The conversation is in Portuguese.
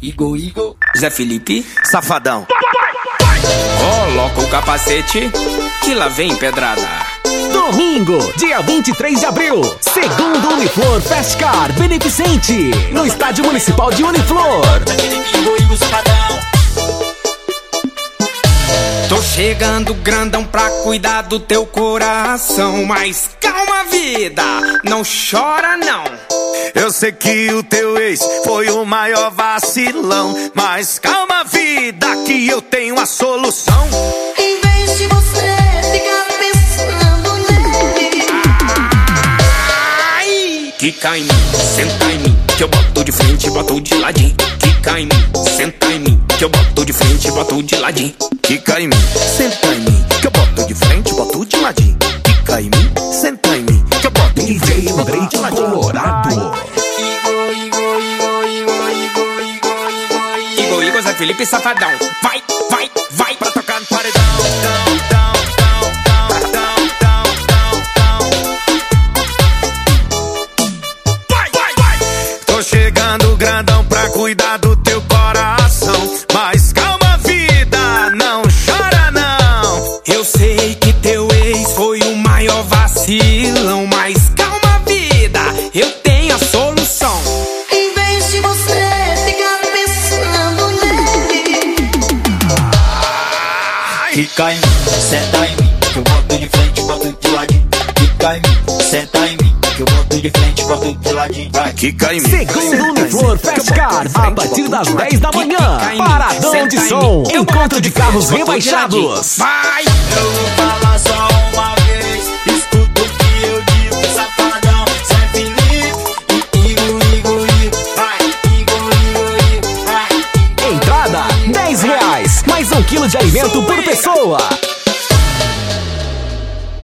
Igor, Zé Felipe, Safadão. coloca o capacete que lá vem pedrada. Domingo, dia 23 de abril, segundo Uniflor Festcar Beneficente, no Estádio Municipal de Uniflor. Igor, Safadão. Tô chegando grandão pra cuidar do teu coração, mas calma vida, não chora não. Eu sei que o teu ex foi o maior vacilão, mas calma vida que eu tenho a solução. Em vez de você ficar pensando nele, Ai, quica em mim, senta em mim, que eu boto de frente e boto de ladinho. Quica em mim, senta em mim, que eu boto de frente e boto de ladinho. Quica em mim, senta em mim, que eu boto de frente, boto de ladinho. Quica em mim, senta em mim, que eu boto de frente, boto de ladinho. Colorado. Igor, Zé Felipe, Safadão. Vai, Pra tocar no paredão. Tô chegando grandão pra cuidar do teu coração, mas calma vida, não chora não. eu sei que teu ex foi o maior vacilão, mas calma vida, eu tenho a solução. em vez de você ficar pensando nele, Quica em mim, senta em mim, que eu boto de frente, boto de ladinho. Quica em mim, senta em mim, que eu boto de frente, boto de ladinho. Vai. Quica em mim, Segundo Uniflor Festcar, a partir das 10 da manhã. Paradão de som, encontro de carros rebaixados. Vai! Eu vou falar só uma vez, escuta o que eu digo, Safadão, Zé Felipe, Igor, vai, Igor, vai. Entrada, R$10, mais 1 quilo de alimento por pessoa.